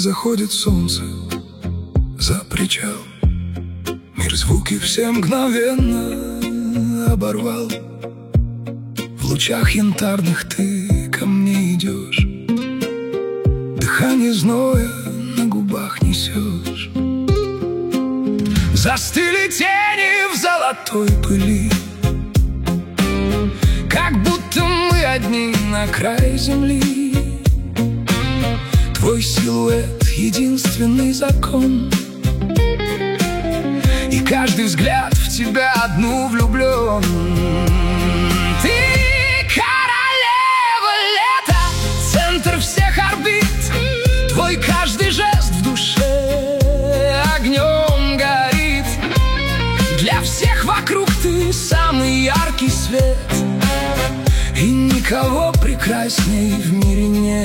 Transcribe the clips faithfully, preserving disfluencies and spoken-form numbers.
заходит солнце за причал, мир звуки все мгновенно оборвал. В лучах янтарных ты ко мне идешь, дыхание зноя на губах несешь. Застыли тени в золотой пыли, как будто мы одни на край земли. Твой силуэт — единственный закон, и каждый взгляд в тебя одну влюблен. Ты королева лета, центр всех орбит. Твой каждый жест в душе огнем горит. Для всех вокруг ты самый яркий свет, и никого прекрасней в мире нет.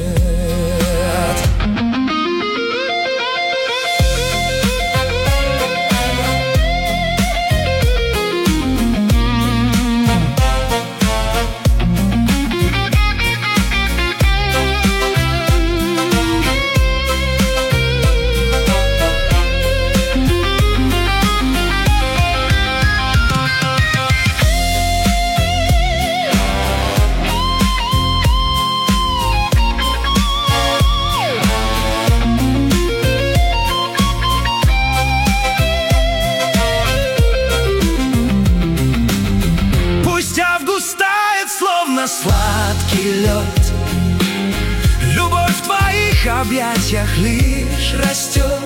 Сладкий лед, любовь в твоих объятиях лишь растет.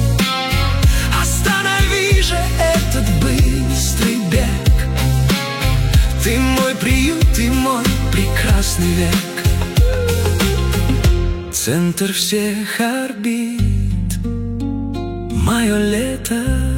Останови же этот быстрый бег, ты мой приют, ты мой прекрасный век. Центр всех орбит, мое лето.